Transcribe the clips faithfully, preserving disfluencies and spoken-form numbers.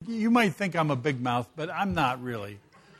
you might think I'm a big mouth, but I'm not really.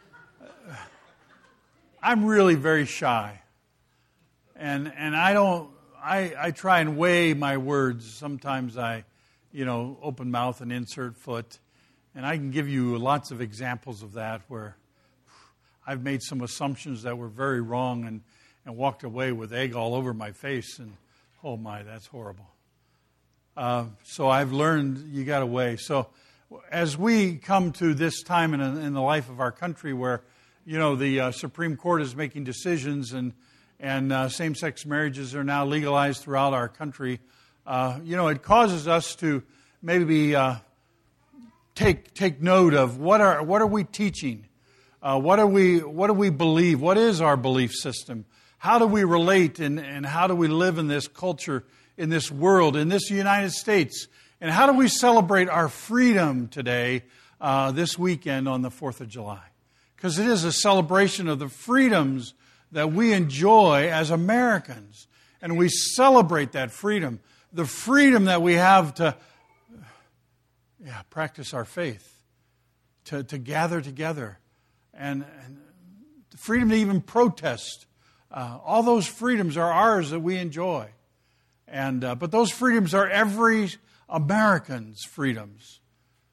I'm really very shy. And and I don't, I, I try and weigh my words. Sometimes I, you know, open mouth and insert foot. And I can give you lots of examples of that where I've made some assumptions that were very wrong and, and walked away with egg all over my face. And, oh my, that's horrible. Uh, so I've learned you got to weigh. So as we come to this time in, in the life of our country where, you know, the uh, Supreme Court is making decisions and, and uh, same-sex marriages are now legalized throughout our country, uh, you know, it causes us to maybe uh, take take note of what are what are we teaching? Uh, what are we what do we believe? What is our belief system? How do we relate and, and how do we live in this culture, in this world, in this United States? And how do we celebrate our freedom today, uh, this weekend on the fourth of July? Because it is a celebration of the freedoms that we enjoy as Americans. And we celebrate that freedom. The freedom that we have to yeah, practice our faith, to, to gather together, and, and the freedom to even protest. Uh, all those freedoms are ours that we enjoy. And uh, but those freedoms are every American's freedoms.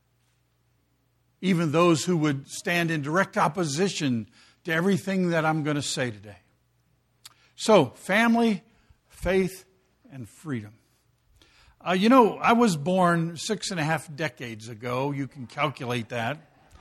Even those who would stand in direct opposition to everything that I'm going to say today. So, family, faith, and freedom. Uh, you know, I was born six and a half decades ago. You can calculate that.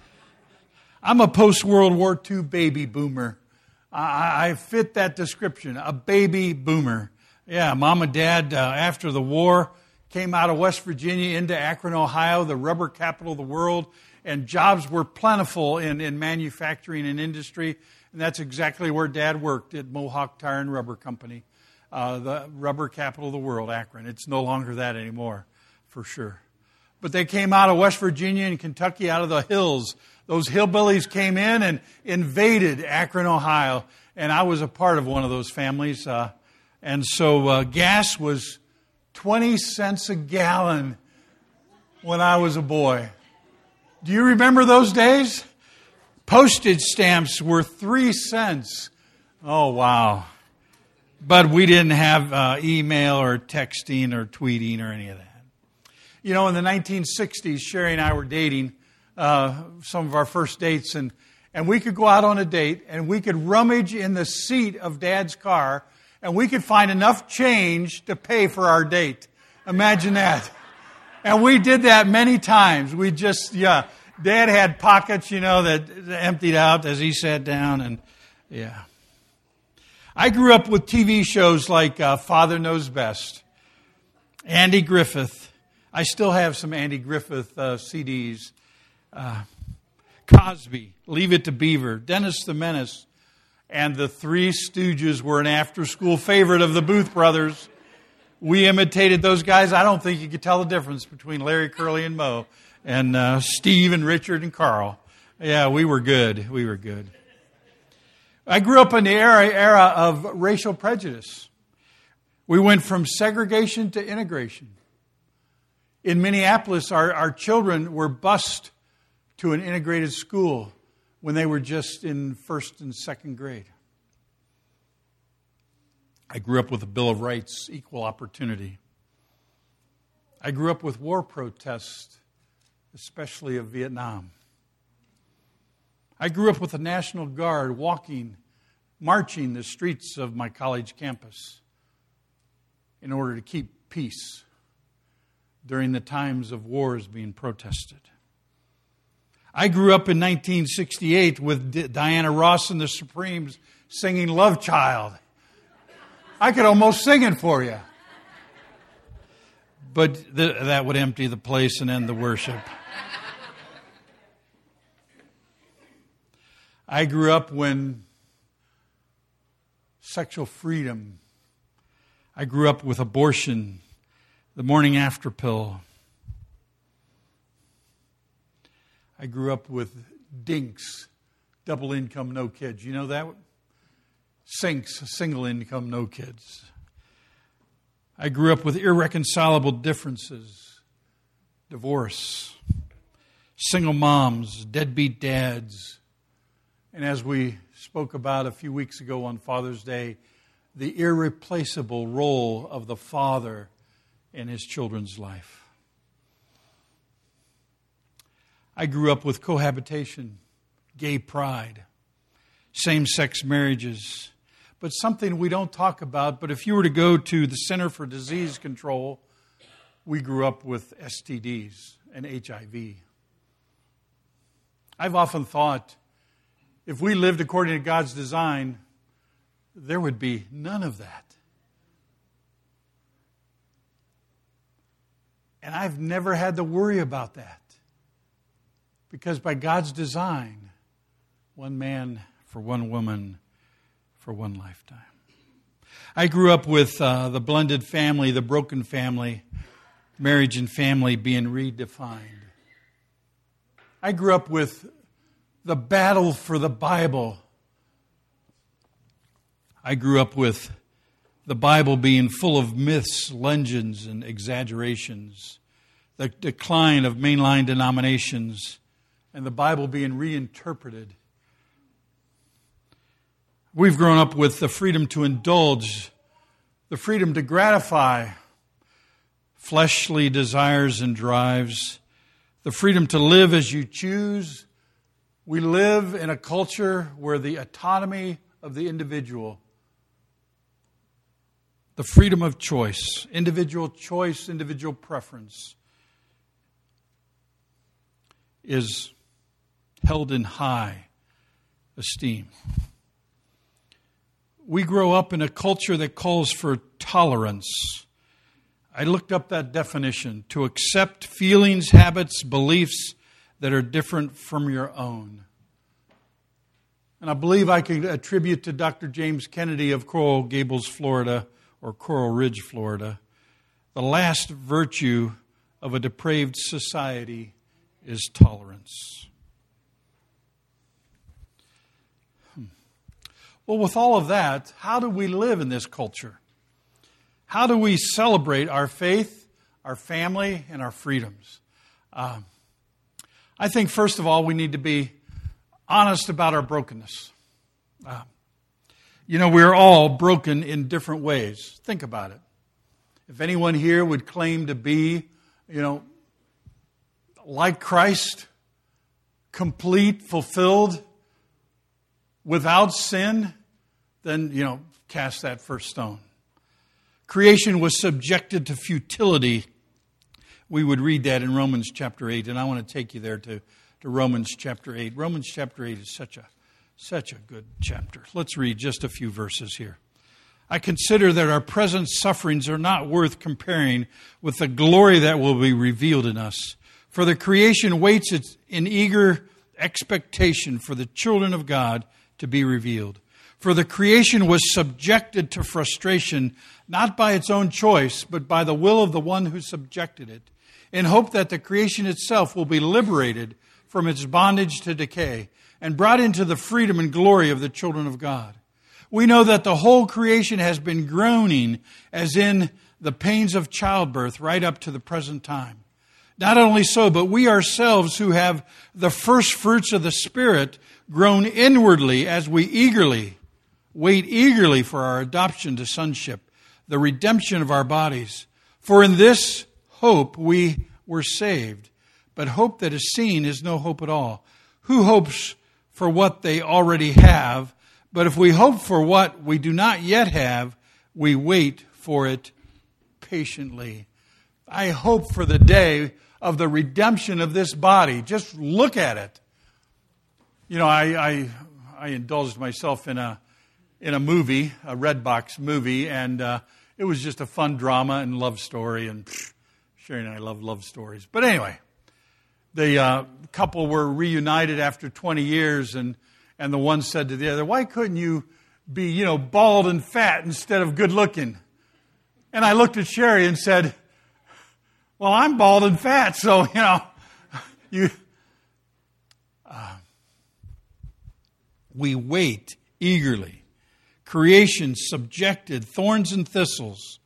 I'm a post-World War Two baby boomer. I, I fit that description, a baby boomer. Yeah, Mom and Dad, uh, after the war, came out of West Virginia into Akron, Ohio, the rubber capital of the world, and jobs were plentiful in, in manufacturing and industry, and that's exactly where Dad worked, at Mohawk Tire and Rubber Company, uh, the rubber capital of the world, Akron. It's no longer that anymore, for sure. But they came out of West Virginia and Kentucky, out of the hills. Those hillbillies came in and invaded Akron, Ohio, and I was a part of one of those families. Uh, and so uh, gas was twenty cents a gallon when I was a boy. Do you remember those days? Postage stamps were three cents. Oh, wow. But we didn't have uh, email or texting or tweeting or any of that. You know, in the nineteen sixties, Sherry and I were dating uh, some of our first dates, and, and we could go out on a date, and we could rummage in the seat of Dad's car, and we could find enough change to pay for our date. Imagine that. And we did that many times. We just, yeah, Dad had pockets, you know, that emptied out as he sat down, and yeah. I grew up with T V shows like uh, Father Knows Best, Andy Griffith. I still have some Andy Griffith uh, C Ds. Uh, Cosby, Leave It to Beaver, Dennis the Menace, and the Three Stooges were an after-school favorite of the Booth brothers. We imitated those guys. I don't think you could tell the difference between Larry, Curly, and Moe, and uh, Steve and Richard and Carl. Yeah, we were good. We were good. I grew up in the era, era of racial prejudice. We went from segregation to integration. In Minneapolis, our, our children were bused to an integrated school when they were just in first and second grade. I grew up with the Bill of Rights, equal opportunity. I grew up with war protests, especially of Vietnam. I grew up with the National Guard walking, marching the streets of my college campus in order to keep peace during the times of wars being protested. I grew up in nineteen sixty-eight with D- Diana Ross and the Supremes singing Love Child. I could almost sing it for you. But th- that would empty the place and end the worship. I grew up when sexual freedom. I grew up with abortion, the morning after pill. I grew up with DINKS, double income, no kids. You know that? SINKS, single income, no kids. I grew up with irreconcilable differences, divorce, single moms, deadbeat dads, and as we spoke about a few weeks ago on Father's Day, the irreplaceable role of the father in his children's life. I grew up with cohabitation, gay pride, same-sex marriages, but something we don't talk about. But if you were to go to the Center for Disease Control, we grew up with S T Ds and H I V. I've often thought, if we lived according to God's design, there would be none of that. And I've never had to worry about that. Because by God's design, one man for one woman for one lifetime. I grew up with uh, the blended family, the broken family, marriage and family being redefined. I grew up with the battle for the Bible. I grew up with the Bible being full of myths, legends, and exaggerations, the decline of mainline denominations, and the Bible being reinterpreted. We've grown up with the freedom to indulge, the freedom to gratify fleshly desires and drives, the freedom to live as you choose. We live in a culture where the autonomy of the individual, the freedom of choice, individual choice, individual preference, is held in high esteem. We grow up in a culture that calls for tolerance. I looked up that definition: to accept feelings, habits, beliefs that are different from your own. And I believe I could attribute to Doctor James Kennedy of Coral Gables, Florida, or Coral Ridge, Florida, the last virtue of a depraved society is tolerance. Hmm. Well, with all of that, how do we live in this culture? How do we celebrate our faith, our family, and our freedoms? Uh, I think, first of all, we need to be honest about our brokenness. Uh, you know, we're all broken in different ways. Think about it. If anyone here would claim to be, you know, like Christ, complete, fulfilled, without sin, then, you know, cast that first stone. Creation was subjected to futility. We would read that in Romans chapter eight, and I want to take you there to, to Romans chapter eight. Romans chapter eight is such a such a good chapter. Let's read just a few verses here. I consider that our present sufferings are not worth comparing with the glory that will be revealed in us. For the creation waits in eager expectation for the children of God to be revealed. For the creation was subjected to frustration, not by its own choice, but by the will of the one who subjected it, in hope that the creation itself will be liberated from its bondage to decay and brought into the freedom and glory of the children of God. We know that the whole creation has been groaning as in the pains of childbirth right up to the present time. Not only so, but we ourselves who have the first fruits of the Spirit groan inwardly as we eagerly wait eagerly for our adoption to sonship, the redemption of our bodies. For in this hope we were saved. But hope that is seen is no hope at all. Who hopes for what they already have? But if we hope for what we do not yet have, we wait for it patiently. I hope for the day of the redemption of this body. Just look at it. You know, I I, I indulged myself in a in a movie, a Redbox movie, and uh, it was just a fun drama and love story. And pff, Sherry and I love love stories. But anyway, the uh, couple were reunited after twenty years, and and the one said to the other, "Why couldn't you be, you know, bald and fat instead of good looking?" And I looked at Sherry and said, "Well, I'm bald and fat, so, you know, you." Uh, we wait eagerly. Creation subjected, thorns and thistles,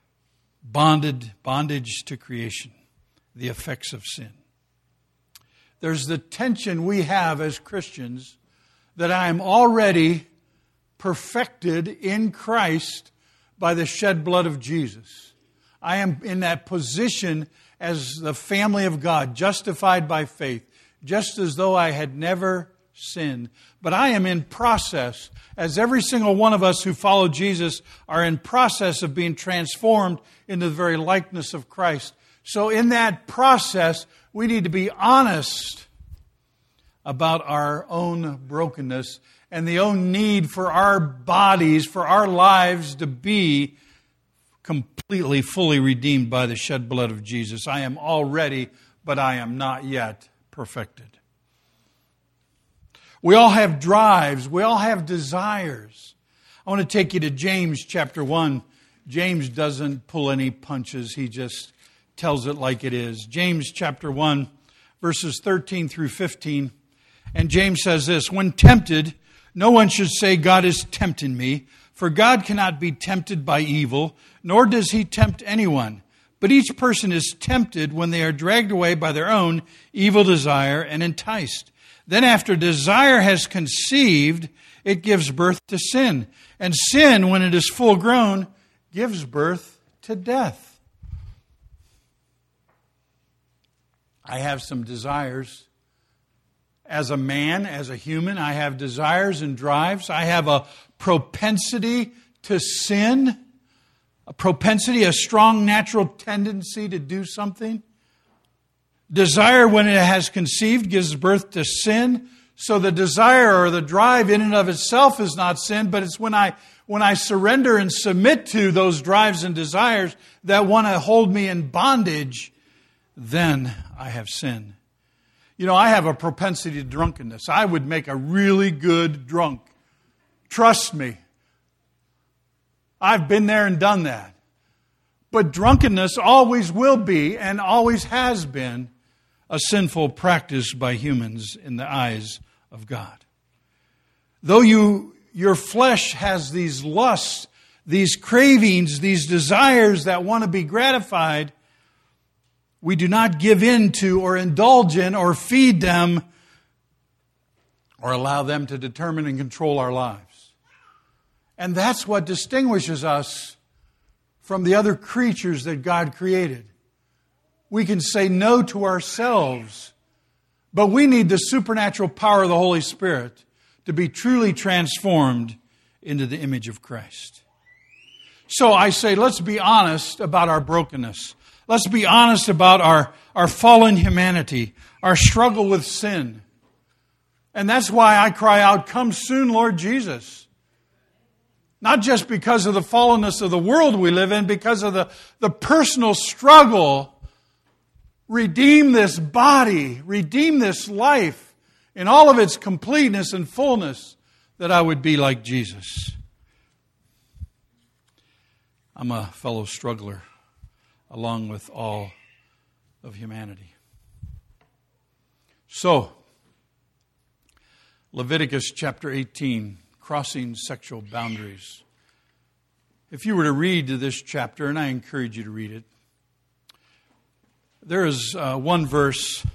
bonded, bondage to creation, the effects of sin. there's the tension we have as Christians that I am already perfected in Christ by the shed blood of Jesus. I am in that position as the family of God, justified by faith, just as though I had never sinned. But I am in process, as every single one of us who follow Jesus are in process of being transformed into the very likeness of Christ. So in that process, we need to be honest about our own brokenness and the own need for our bodies, for our lives to be completely, fully redeemed by the shed blood of Jesus. I am already, but I am not yet perfected. We all have drives. We all have desires. I want to take you to James chapter one. James doesn't pull any punches. He just tells it like it is. James chapter one, verses thirteen through fifteen. And James says this, "When tempted, no one should say, 'God is tempting me,' for God cannot be tempted by evil, nor does he tempt anyone. But each person is tempted when they are dragged away by their own evil desire and enticed. Then after desire has conceived, it gives birth to sin. And sin, when it is full grown, gives birth to death." I have some desires. As a man, as a human, I have desires and drives. I have a propensity to sin, a propensity, a strong natural tendency to do something. Desire, when it has conceived, gives birth to sin. So the desire or the drive in and of itself is not sin, but it's when I when I surrender and submit to those drives and desires that want to hold me in bondage, then I have sin. You know, I have a propensity to drunkenness. I would make a really good drunk. Trust me. I've been there and done that. But drunkenness always will be and always has been a sinful practice by humans in the eyes of God. Though you, your flesh has these lusts, these cravings, these desires that want to be gratified, we do not give in to or indulge in or feed them or allow them to determine and control our lives. And that's what distinguishes us from the other creatures that God created. We can say no to ourselves, but we need the supernatural power of the Holy Spirit to be truly transformed into the image of Christ. So I say, let's be honest about our brokenness. Let's be honest about our, our fallen humanity, our struggle with sin. And that's why I cry out, "Come soon, Lord Jesus." Not just because of the fallenness of the world we live in, because of the, the personal struggle. Redeem this body, redeem this life in all of its completeness and fullness, that I would be like Jesus. I'm a fellow struggler, along with all of humanity. So, Leviticus chapter eighteen, crossing sexual boundaries. If you were to read this chapter, and I encourage you to read it, there is uh, one verse.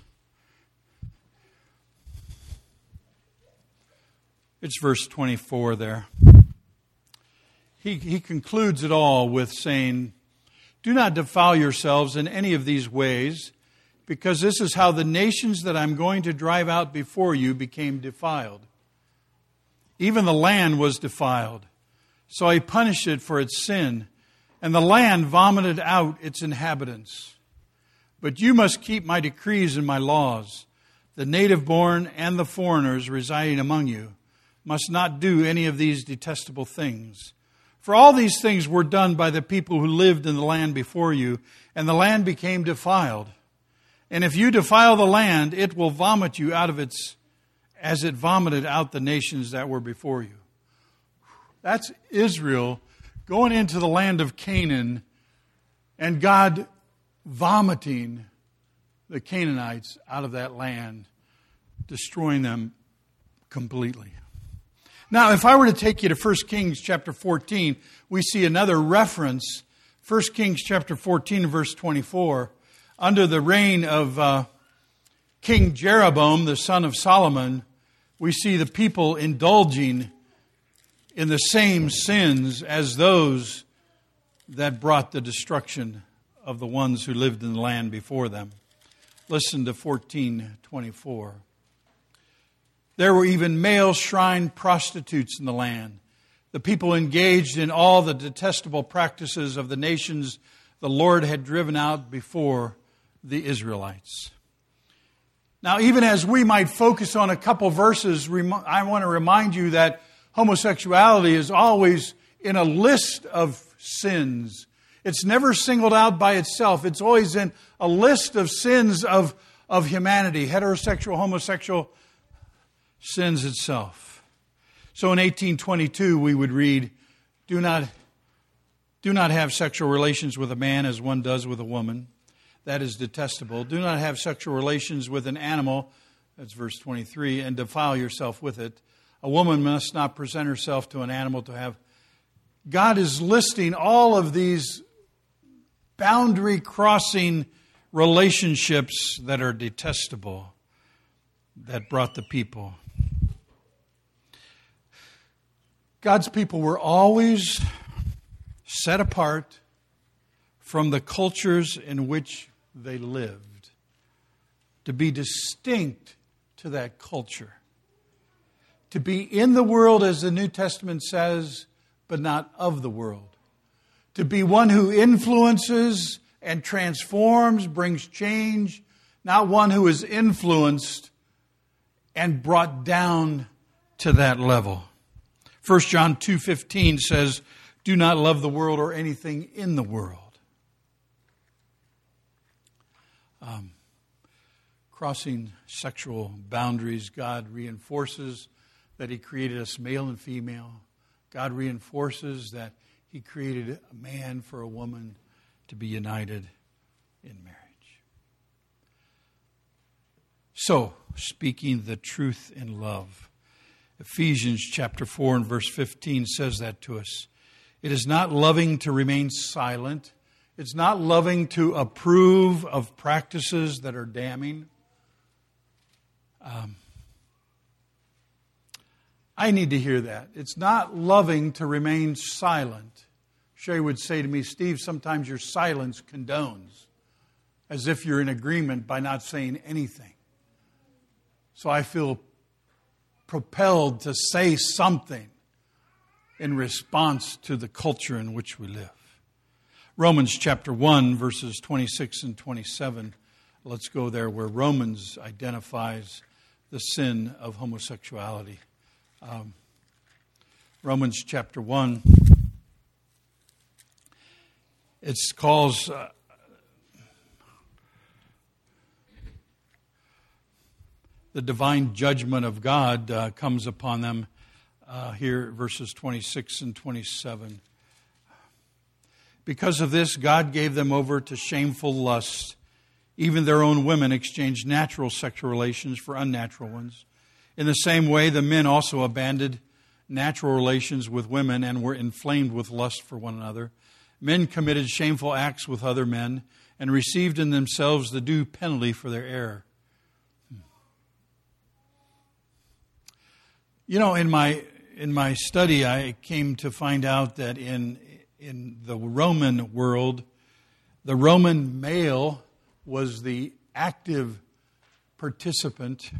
It's verse twenty-four there. He, he concludes it all with saying, "Do not defile yourselves in any of these ways, because this is how the nations that I'm going to drive out before you became defiled. Even the land was defiled, so I punished it for its sin, and the land vomited out its inhabitants. But you must keep my decrees and my laws. The native-born and the foreigners residing among you must not do any of these detestable things. For all these things were done by the people who lived in the land before you, and the land became defiled. And if you defile the land, it will vomit you out of its, as it vomited out the nations that were before you." That's Israel going into the land of Canaan, and God vomiting the Canaanites out of that land, destroying them completely. Now, if I were to take you to First Kings chapter fourteen, we see another reference. First Kings chapter fourteen, verse twenty-four. Under the reign of uh, King Jeroboam, the son of Solomon, we see the people indulging in the same sins as those that brought the destruction of the ones who lived in the land before them. Listen to fourteen twenty-four. There were even male shrine prostitutes in the land. The people engaged in all the detestable practices of the nations the Lord had driven out before the Israelites. Now, even as we might focus on a couple verses, I want to remind you that homosexuality is always in a list of sins. It's never singled out by itself. It's always in a list of sins of, of humanity, heterosexual, homosexual sins itself. So in eighteen twenty-two, we would read, Do not, do not have sexual relations with a man as one does with a woman. That is detestable. Do not have sexual relations with an animal. That's verse twenty-three. And defile yourself with it. A woman must not present herself to an animal to have. God is listing all of these boundary-crossing relationships that are detestable, that brought the people. God's people were always set apart from the cultures in which they lived, to be distinct to that culture, to be in the world, as the New Testament says, but not of the world, to be one who influences and transforms, brings change, not one who is influenced and brought down to that level. First John two fifteen says, do not love the world or anything in the world. Um, crossing sexual boundaries, God reinforces that He created us male and female. God reinforces that He created a man for a woman to be united in marriage. So, speaking the truth in love. Ephesians chapter four and verse fifteen says that to us. It is not loving to remain silent. It's not loving to approve of practices that are damning. Um, I need to hear that. It's not loving to remain silent. Sherry would say to me, Steve, sometimes your silence condones, as if you're in agreement by not saying anything. So I feel propelled to say something in response to the culture in which we live. Romans chapter one, verses twenty-six and twenty-seven. Let's go there, where Romans identifies the sin of homosexuality. Um, Romans chapter one. It calls uh, the divine judgment of God uh, comes upon them uh, here, verses twenty-six and twenty-seven. Because of this, God gave them over to shameful lust. Even their own women exchanged natural sexual relations for unnatural ones. In the same way, the men also abandoned natural relations with women and were inflamed with lust for one another. Men committed shameful acts with other men and received in themselves the due penalty for their error. You know, in my in my study, I came to find out that in in the Roman world, the Roman male was the active participant,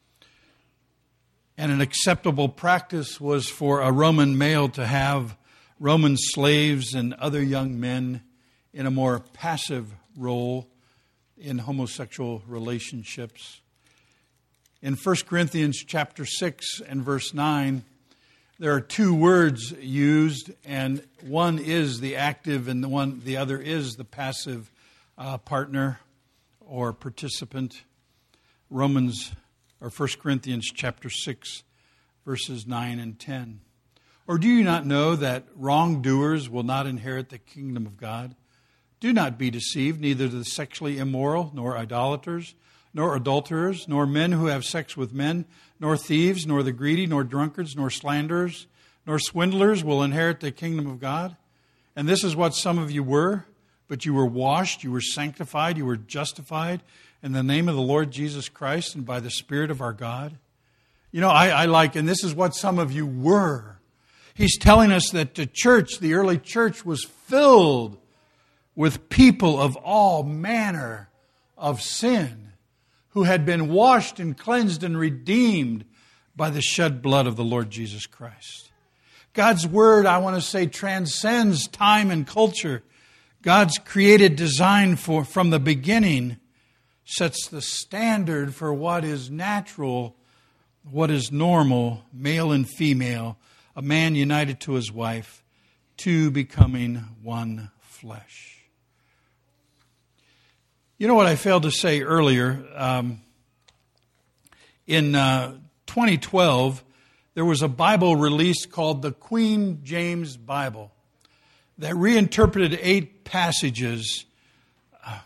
and an acceptable practice was for a Roman male to have Roman slaves and other young men in a more passive role in homosexual relationships. In First Corinthians chapter six and verse nine, there are two words used, and one is the active and the one the other is the passive uh, partner or participant. Romans or First Corinthians chapter six, verses nine and ten. Or do you not know that wrongdoers will not inherit the kingdom of God? Do not be deceived, neither the sexually immoral, nor idolaters, nor adulterers, nor men who have sex with men, nor thieves, nor the greedy, nor drunkards, nor slanderers, nor swindlers will inherit the kingdom of God. And this is what some of you were, but you were washed, you were sanctified, you were justified in the name of the Lord Jesus Christ and by the Spirit of our God? You know, I, I like, and this is what some of you were. He's telling us that the church, the early church, was filled with people of all manner of sin who had been washed and cleansed and redeemed by the shed blood of the Lord Jesus Christ. God's Word, I want to say, transcends time and culture. God's created design for from the beginning sets the standard for what is natural, what is normal, male and female, a man united to his wife, two becoming one flesh. You know what I failed to say earlier? Um, in uh, twenty twelve, there was a Bible release called the Queen James Bible that reinterpreted eight passages uh,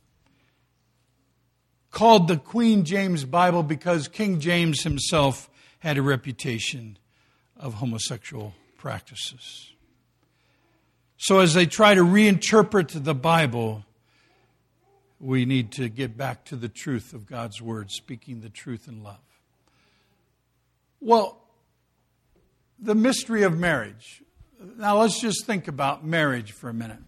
called the Queen James Bible because King James himself had a reputation of homosexual practices. So as they try to reinterpret the Bible, we need to get back to the truth of God's Word, speaking the truth in love. Well, the mystery of marriage. Now let's just think about marriage for a minute.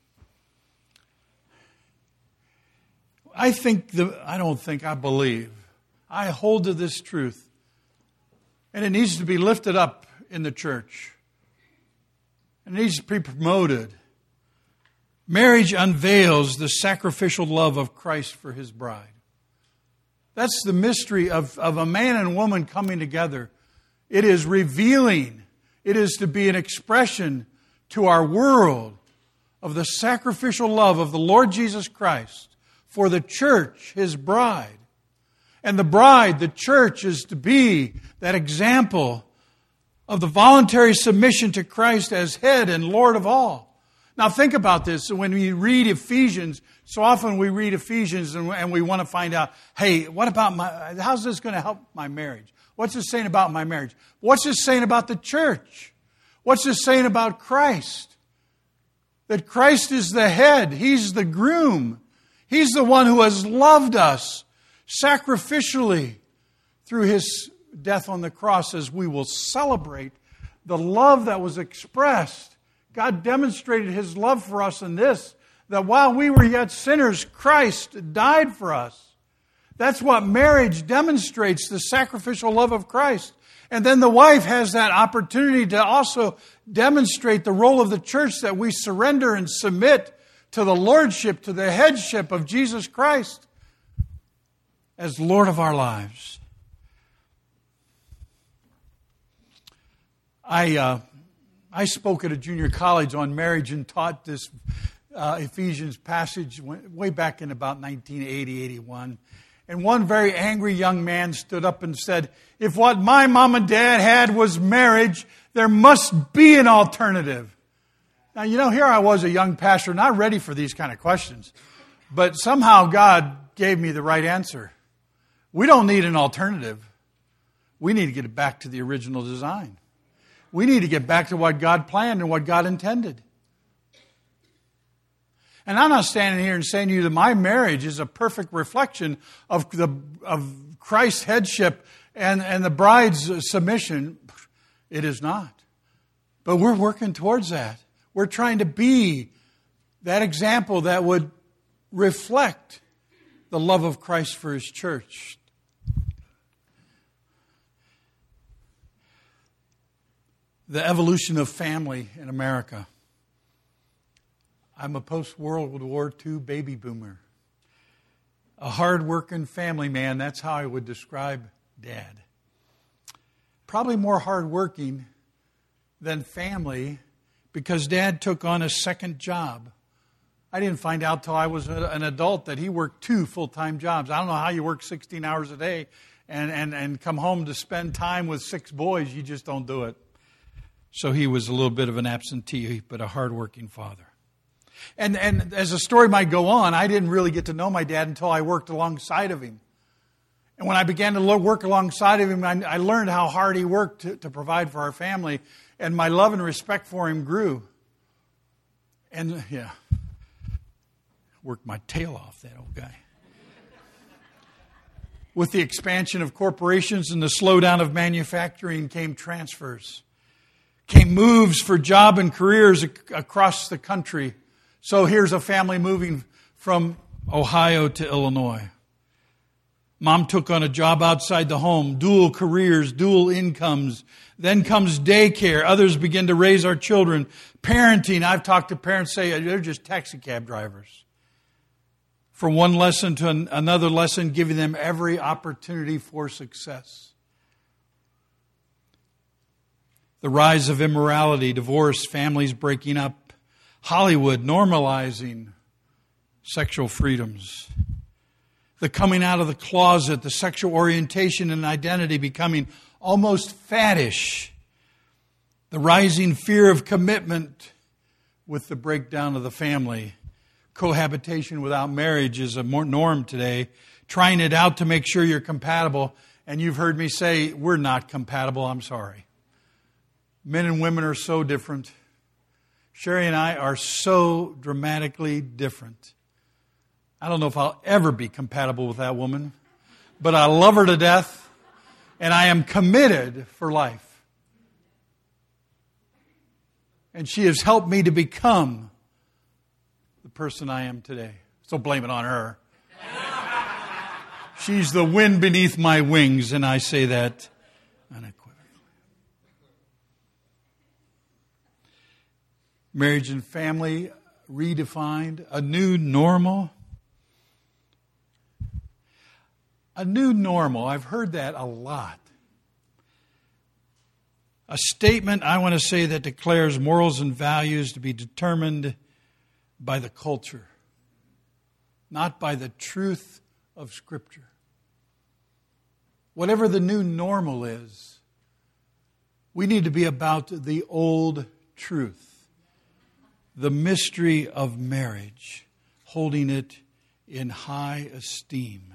I think, the, I don't think, I believe, I hold to this truth, and it needs to be lifted up in the church. It needs to be promoted. Marriage unveils the sacrificial love of Christ for His bride. That's the mystery of, of a man and woman coming together. It is revealing. It is to be an expression to our world of the sacrificial love of the Lord Jesus Christ for the church, His bride. And the bride, the church, is to be that example of the voluntary submission to Christ as head and Lord of all. Now think about this. When we read Ephesians, so often we read Ephesians and, and we want to find out, hey, what about my, how's this going to help my marriage? What's this saying about my marriage? What's this saying about the church? What's this saying about Christ? That Christ is the head. He's the groom. He's the one who has loved us sacrificially through His death on the cross, as we will celebrate the love that was expressed. God demonstrated His love for us in this, that while we were yet sinners, Christ died for us. That's what marriage demonstrates, the sacrificial love of Christ. And then the wife has that opportunity to also demonstrate the role of the church, that we surrender and submit to the lordship, to the headship of Jesus Christ as Lord of our lives. I... Uh, I spoke at a junior college on marriage and taught this uh, Ephesians passage way back in about nineteen eighty, eighty-one. And one very angry young man stood up and said, if what my mom and dad had was marriage, there must be an alternative. Now, you know, here I was, a young pastor, not ready for these kind of questions. But somehow God gave me the right answer. We don't need an alternative. We need to get it back to the original design. We need to get back to what God planned and what God intended. And I'm not standing here and saying to you that my marriage is a perfect reflection of the of Christ's headship and, and the bride's submission. It is not. But we're working towards that. We're trying to be that example that would reflect the love of Christ for His church. The evolution of family in America. I'm a post-World War Two baby boomer. A hard-working family man, that's how I would describe Dad. Probably more hard-working than family because Dad took on a second job. I didn't find out till I was an adult that he worked two full-time jobs. I don't know how you work sixteen hours a day and, and, and come home to spend time with six boys. You just don't do it. So he was a little bit of an absentee, but a hard-working father. And and as the story might go on, I didn't really get to know my dad until I worked alongside of him. And when I began to work alongside of him, I, I learned how hard he worked to, to provide for our family. And my love and respect for him grew. And, yeah, worked my tail off, that old guy. With the expansion of corporations and the slowdown of manufacturing came transfers, came moves for job and careers ac- across the country. So here's a family moving from Ohio to Illinois. Mom took on a job outside the home, dual careers, dual incomes. Then comes daycare. Others begin to raise our children. Parenting. I've talked to parents say they're just taxi cab drivers. From one lesson to an, another lesson, giving them every opportunity for success. The rise of immorality, divorce, families breaking up, Hollywood normalizing sexual freedoms. The coming out of the closet, the sexual orientation and identity becoming almost faddish. The rising fear of commitment with the breakdown of the family. Cohabitation without marriage is a more norm today. Trying it out to make sure you're compatible. And you've heard me say, we're not compatible, I'm sorry. Men and women are so different. Sherry and I are so dramatically different. I don't know if I'll ever be compatible with that woman, but I love her to death, and I am committed for life. And she has helped me to become the person I am today. So blame it on her. She's the wind beneath my wings, and I say that unequivocally. Marriage and family redefined, a new normal. A new normal. I've heard that a lot. A statement, I want to say, that declares morals and values to be determined by the culture, not by the truth of Scripture. Whatever the new normal is, we need to be about the old truth, the mystery of marriage, holding it in high esteem.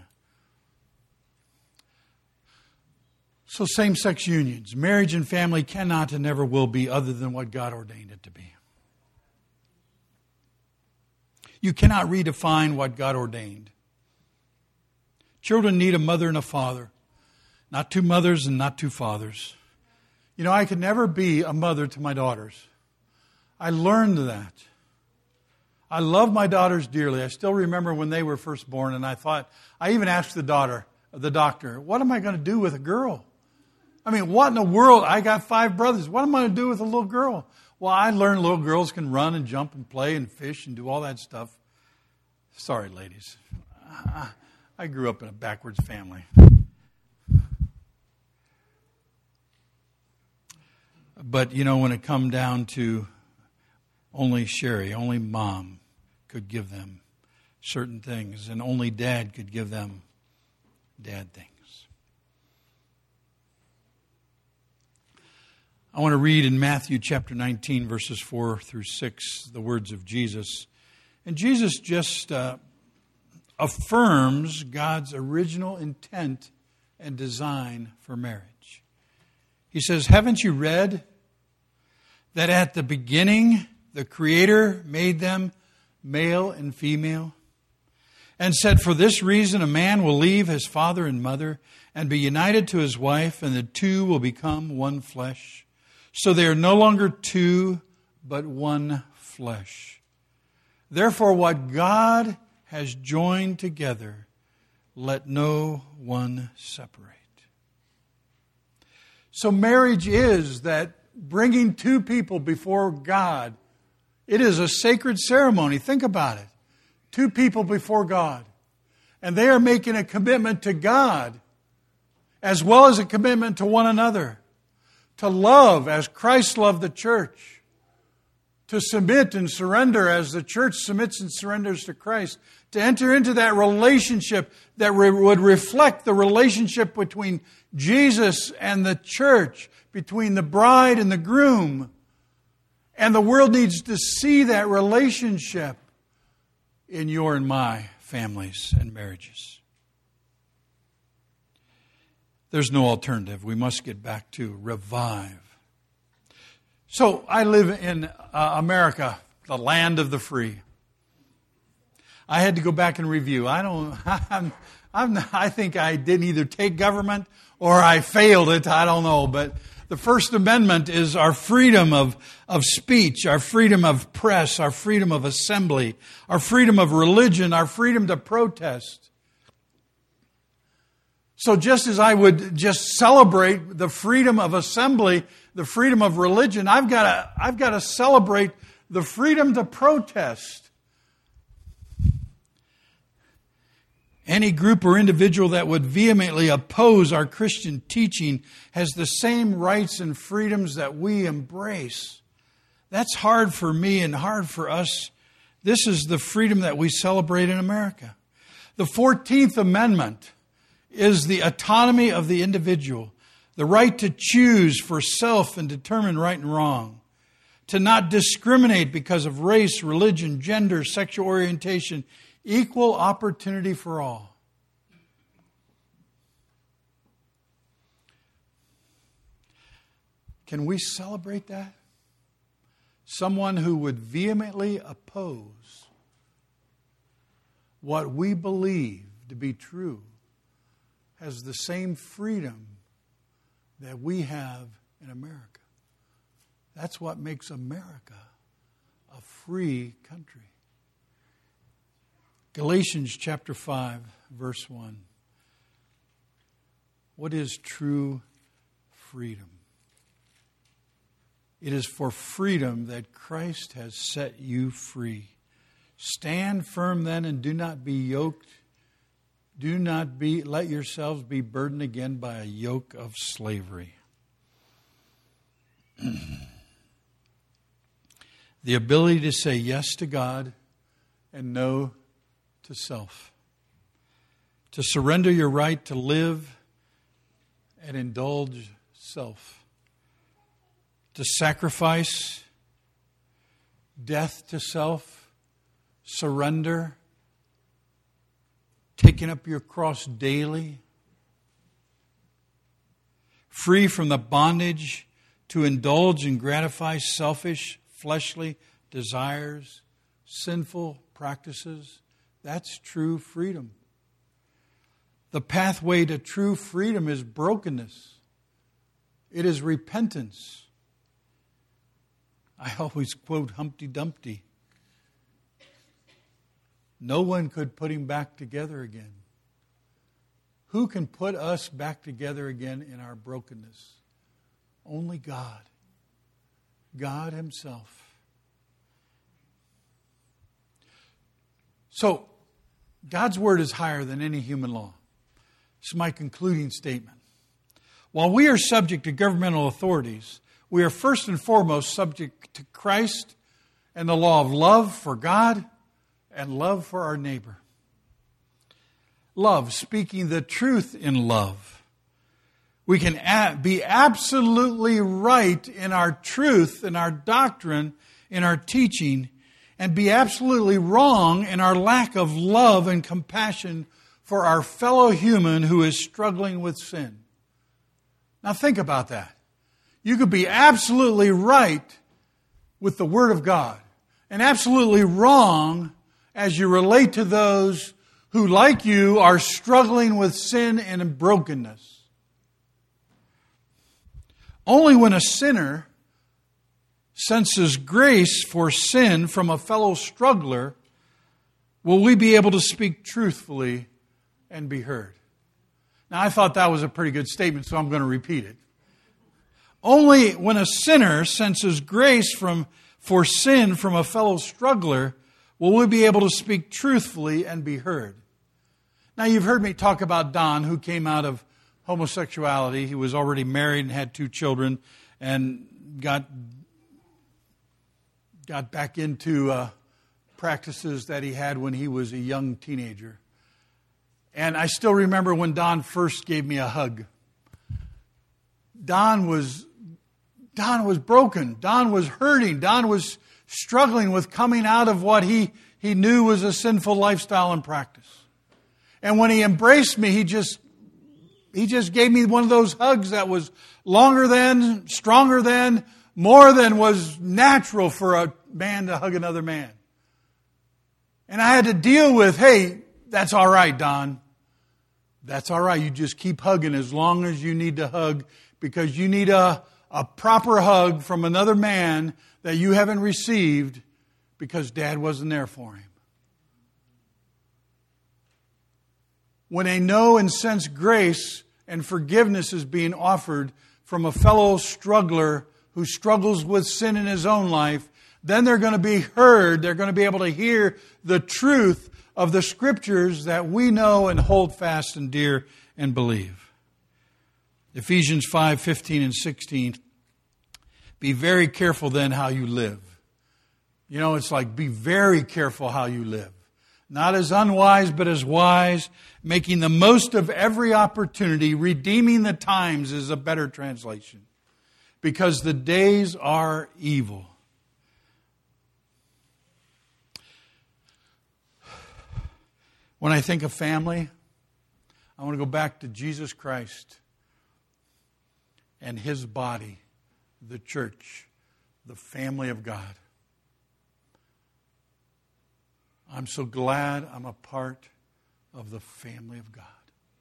So same-sex unions, marriage and family cannot and never will be other than what God ordained it to be. You cannot redefine what God ordained. Children need a mother and a father, not two mothers and not two fathers. You know, I could never be a mother to my daughters. I learned that. I love my daughters dearly. I still remember when they were first born, and I thought, I even asked the daughter, the doctor, what am I going to do with a girl? I mean, what in the world? I got five brothers. What am I going to do with a little girl? Well, I learned little girls can run and jump and play and fish and do all that stuff. Sorry, ladies. I grew up in a backwards family. But, you know, when it come down to only Sherry, only Mom could give them certain things, and only Dad could give them dad things. I want to read in Matthew chapter nineteen, verses four through six, the words of Jesus. And Jesus just uh, affirms God's original intent and design for marriage. He says, haven't you read that at the beginning the Creator made them male and female? And said, for this reason a man will leave his father and mother and be united to his wife, and the two will become one flesh. So they are no longer two, but one flesh. Therefore, what God has joined together, let no one separate. So marriage is that bringing two people before God. It is a sacred ceremony. Think about it. Two people before God. And they are making a commitment to God as well as a commitment to one another. To love as Christ loved the church. To submit and surrender as the church submits and surrenders to Christ. To enter into that relationship that re- would reflect the relationship between Jesus and the church. Between the bride and the groom. And the world needs to see that relationship in your and my families and marriages. There's no alternative. We must get back to revive. So I live in uh, America, the land of the free. I had to go back and review. I don't. I'm, I'm not, I think I didn't either take government or I failed it. I don't know. But the First Amendment is our freedom of, of speech, our freedom of press, our freedom of assembly, our freedom of religion, our freedom to protest. So just as I would just celebrate the freedom of assembly, the freedom of religion, I've got to, I've got to celebrate the freedom to protest. Any group or individual that would vehemently oppose our Christian teaching has the same rights and freedoms that we embrace. That's hard for me and hard for us. This is the freedom that we celebrate in America. The fourteenth Amendment is the autonomy of the individual, the right to choose for self and determine right and wrong, to not discriminate because of race, religion, gender, sexual orientation, equal opportunity for all. Can we celebrate that? Someone who would vehemently oppose what we believe to be true has the same freedom that we have in America. That's what makes America a free country. Galatians chapter five, verse one. What is true freedom? It is for freedom that Christ has set you free. Stand firm then and do not be yoked. Do not be, let yourselves be burdened again by a yoke of slavery. The ability to say yes to God and no to self. To surrender your right to live and indulge self. To sacrifice, death to self, surrender, taking up your cross daily, free from the bondage to indulge and gratify selfish, fleshly desires, sinful practices. That's true freedom. The pathway to true freedom is brokenness. It is repentance. I always quote Humpty Dumpty. No one could put him back together again. Who can put us back together again in our brokenness? Only God. God Himself. So, God's Word is higher than any human law. This is my concluding statement. While we are subject to governmental authorities, we are first and foremost subject to Christ and the law of love for God and love for our neighbor. Love, speaking the truth in love. We can be absolutely right in our truth, in our doctrine, in our teaching, and be absolutely wrong in our lack of love and compassion for our fellow human who is struggling with sin. Now think about that. You could be absolutely right with the Word of God and absolutely wrong as you relate to those who, like you, are struggling with sin and brokenness. Only when a sinner senses grace for sin from a fellow struggler will we be able to speak truthfully and be heard. Now, I thought that was a pretty good statement, so I'm going to repeat it. Only when a sinner senses grace from for sin from a fellow struggler will we be able to speak truthfully and be heard. Now, you've heard me talk about Don, who came out of homosexuality. He was already married and had two children and got, got back into uh, practices that he had when he was a young teenager. And I still remember when Don first gave me a hug. Don was Don was broken. Don was hurting. Don was struggling with coming out of what he, he knew was a sinful lifestyle and practice. And when he embraced me, he just he just gave me one of those hugs that was longer than, stronger than, more than was natural for a man to hug another man. And I had to deal with, hey, that's all right, Don. That's all right. You just keep hugging as long as you need to hug, because you need a, a proper hug from another man that you haven't received because Dad wasn't there for him. When they know and sense grace and forgiveness is being offered from a fellow struggler who struggles with sin in his own life, then they're going to be heard. They're going to be able to hear the truth of the Scriptures that we know and hold fast and dear and believe. Ephesians five, fifteen and sixteen. Be very careful then how you live. You know, it's like be very careful how you live. Not as unwise, but as wise, making the most of every opportunity, redeeming the times is a better translation. Because the days are evil. When I think of family, I want to go back to Jesus Christ and His body, the church, the family of God. I'm so glad I'm a part of the family of God.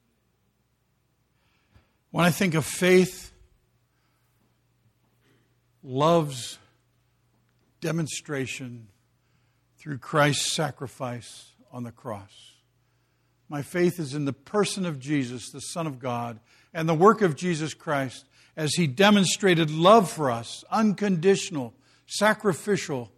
When I think of faith, love's demonstration through Christ's sacrifice on the cross. My faith is in the person of Jesus, the Son of God, and the work of Jesus Christ as He demonstrated love for us, unconditional, sacrificial.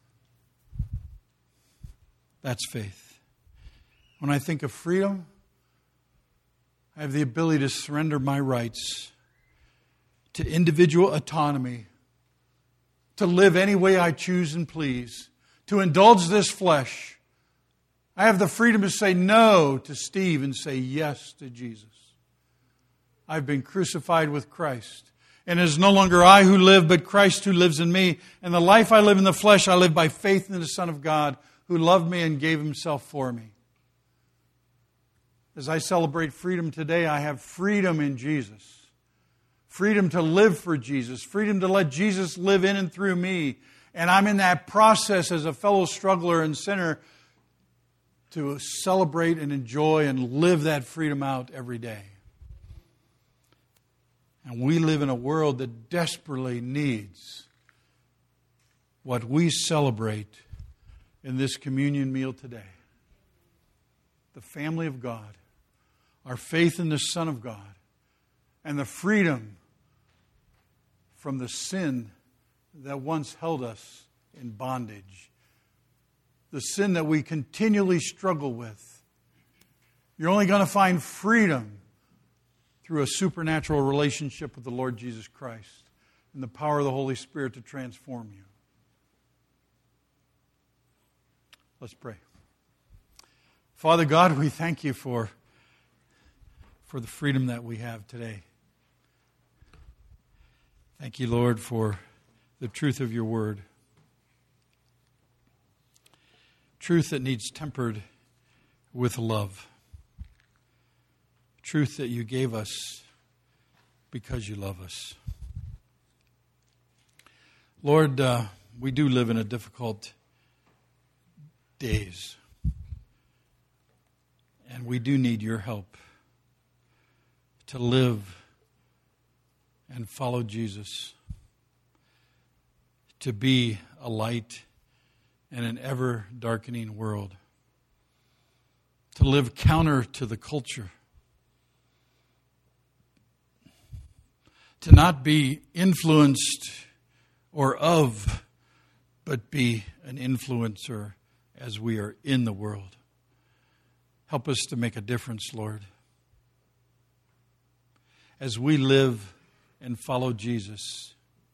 That's faith. When I think of freedom, I have the ability to surrender my rights to individual autonomy, to live any way I choose and please, to indulge this flesh. I have the freedom to say no to Steve and say yes to Jesus. I've been crucified with Christ. And it is no longer I who live, but Christ who lives in me. And the life I live in the flesh, I live by faith in the Son of God, who loved me and gave Himself for me. As I celebrate freedom today, I have freedom in Jesus. Freedom to live for Jesus. Freedom to let Jesus live in and through me. And I'm in that process as a fellow struggler and sinner to celebrate and enjoy and live that freedom out every day. And we live in a world that desperately needs what we celebrate in this communion meal today. The family of God, our faith in the Son of God, and the freedom from the sin that once held us in bondage. The sin that we continually struggle with. You're only going to find freedom through a supernatural relationship with the Lord Jesus Christ and the power of the Holy Spirit to transform you. Let's pray. Father God, we thank You for, for the freedom that we have today. Thank You, Lord, for the truth of Your word. Truth that needs tempered with love. Truth that You gave us because You love us. Lord, uh, we do live in a difficult days. And we do need Your help to live and follow Jesus. To be a light in an ever-darkening world. To live counter to the culture. To not be influenced or of, but be an influencer as we are in the world. Help us to make a difference, Lord. As we live and follow Jesus,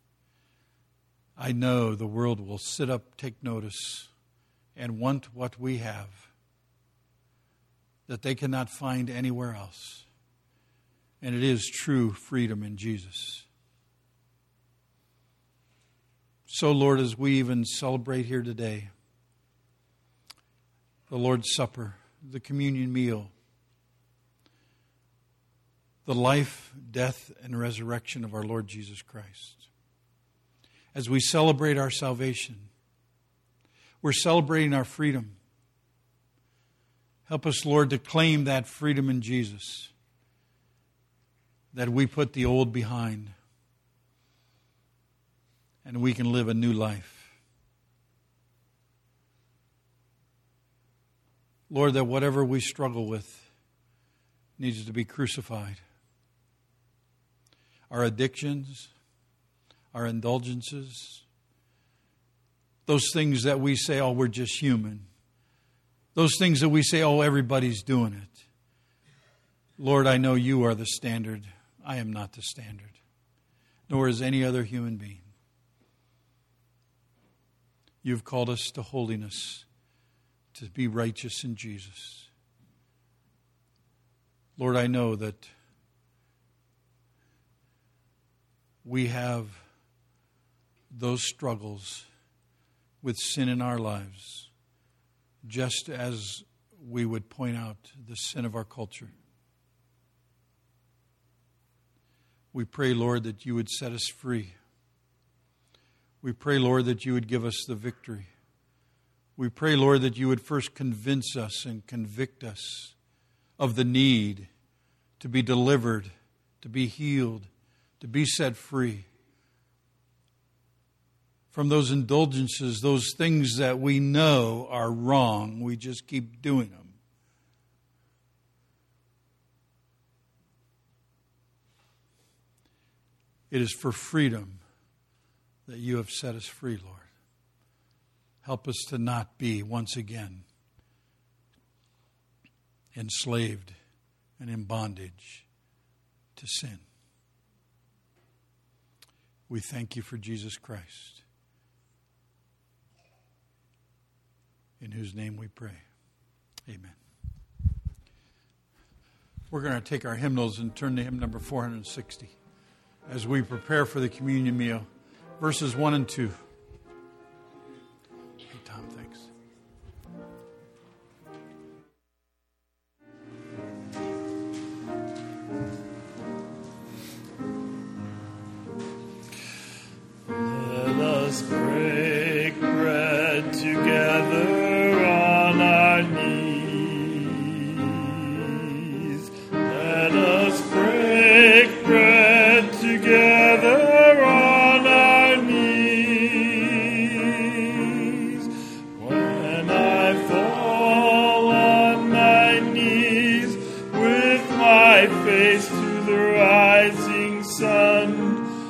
I know the world will sit up, take notice, and want what we have that they cannot find anywhere else. And it is true freedom in Jesus. So, Lord, as we even celebrate here today, the Lord's Supper, the communion meal, the life, death, and resurrection of our Lord Jesus Christ. As we celebrate our salvation, we're celebrating our freedom. Help us, Lord, to claim that freedom in Jesus, that we put the old behind and we can live a new life. Lord, that whatever we struggle with needs to be crucified. Our addictions, our indulgences, those things that we say, oh, we're just human. Those things that we say, oh, everybody's doing it. Lord, I know you are the standard. I am not the standard, nor is any other human being. You've called us to holiness, to be righteous in Jesus. Lord, I know that we have those struggles with sin in our lives, just as we would point out the sin of our culture. We pray, Lord, that you would set us free. We pray, Lord, that you would give us the victory. We pray, Lord, that you would first convince us and convict us of the need to be delivered, to be healed, to be set free from those indulgences, those things that we know are wrong. We just keep doing them. It is for freedom that you have set us free, Lord. Help us to not be, once again, enslaved and in bondage to sin. We thank you for Jesus Christ, in whose name we pray. Amen. We're going to take our hymnals and turn to hymn number four hundred sixty as we prepare for the communion meal, verses one and two. Hey, Tom, thanks. Let us break bread together on our knees. Let us break bread together on our knees. When I fall on my knees with my face to the rising sun,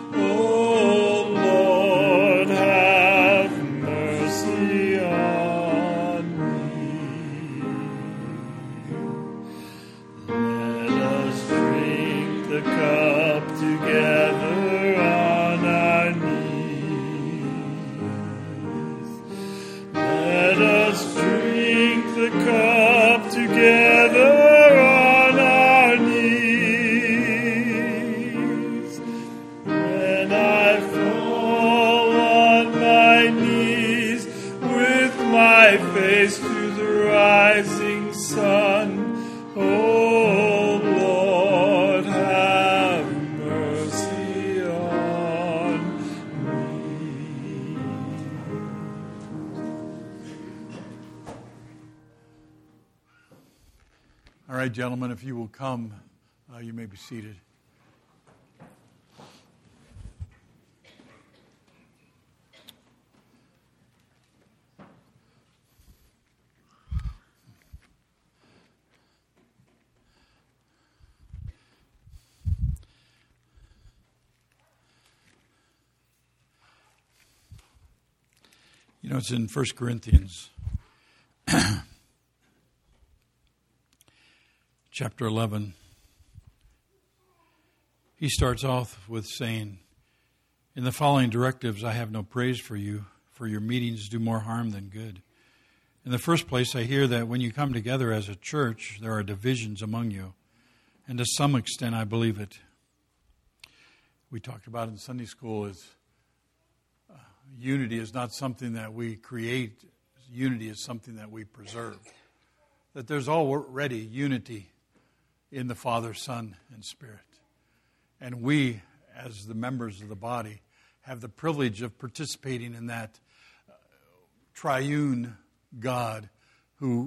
All right, gentlemen, if you will come, uh, you may be seated. You know, it's in First Corinthians chapter eleven. He starts off with saying, "In the following directives I have no praise for you, for your meetings do more harm than good. In the first place, I hear that when you come together as a church, there are divisions among you, and to some extent I believe it." We talked about in Sunday school is uh, unity is not something that we create. Unity is something that we preserve. That there's already unity in the Father, Son, and Spirit. And we, as the members of the body, have the privilege of participating in that uh, triune God who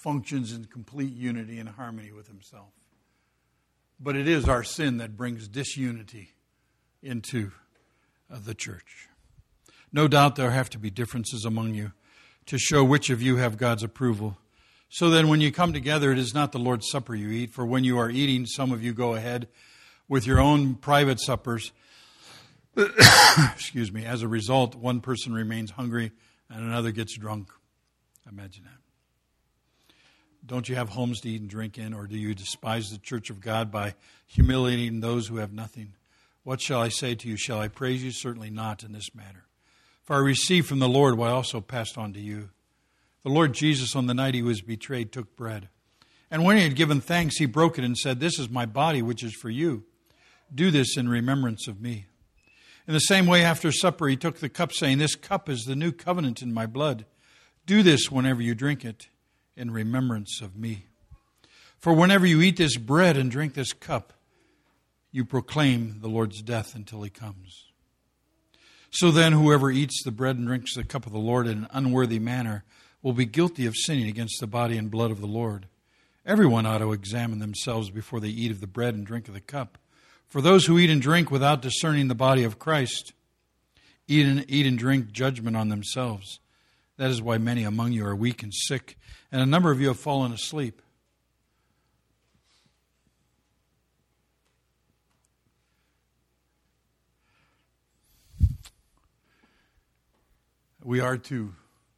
functions in complete unity and harmony with himself. But it is our sin that brings disunity into uh, the church. No doubt there have to be differences among you to show which of you have God's approval. So then when you come together, it is not the Lord's Supper you eat. For when you are eating, some of you go ahead with your own private suppers. Excuse me. As a result, one person remains hungry and another gets drunk. Imagine that. Don't you have homes to eat and drink in, or do you despise the church of God by humiliating those who have nothing? What shall I say to you? Shall I praise you? Certainly not in this matter. For I received from the Lord what I also passed on to you. The Lord Jesus, on the night he was betrayed, took bread. And when he had given thanks, he broke it and said, "This is my body, which is for you. Do this in remembrance of me." In the same way, after supper, he took the cup, saying, "This cup is the new covenant in my blood. Do this whenever you drink it in remembrance of me. For whenever you eat this bread and drink this cup, you proclaim the Lord's death until he comes. So then, whoever eats the bread and drinks the cup of the Lord in an unworthy manner will be guilty of sinning against the body and blood of the Lord. Everyone ought to examine themselves before they eat of the bread and drink of the cup. For those who eat and drink without discerning the body of Christ eat and, eat and drink judgment on themselves. That is why many among you are weak and sick, and a number of you have fallen asleep." We are to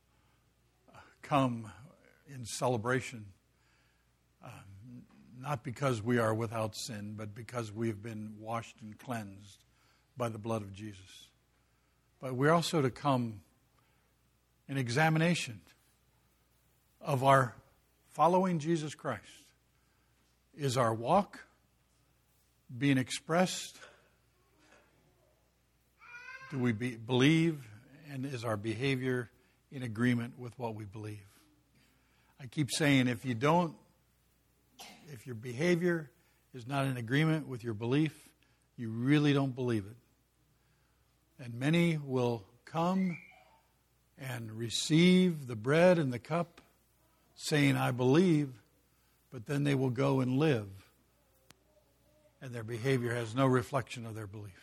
come in celebration, um, not because we are without sin, but because we have been washed and cleansed by the blood of Jesus. But we're also to come in examination of our following Jesus Christ. Is our walk being expressed? Do we be, believe? And is our behavior in agreement with what we believe? I keep saying, if you don't, if your behavior is not in agreement with your belief, you really don't believe it. And many will come and receive the bread and the cup, saying, "I believe," but then they will go and live, and their behavior has no reflection of their belief.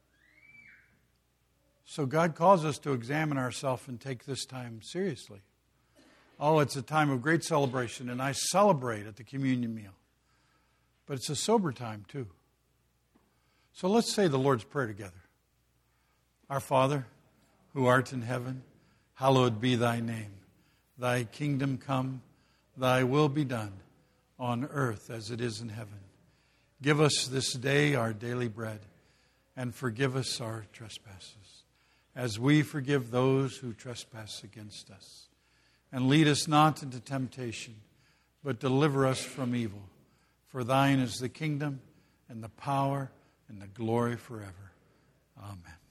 So God calls us to examine ourselves and take this time seriously. Oh, it's a time of great celebration, and I celebrate at the communion meal. But it's a sober time, too. So let's say the Lord's Prayer together. Our Father, who art in heaven, hallowed be thy name. Thy kingdom come, thy will be done, on earth as it is in heaven. Give us this day our daily bread, and forgive us our trespasses, as we forgive those who trespass against us. And lead us not into temptation, but deliver us from evil. For thine is the kingdom, and the power, and the glory forever. Amen.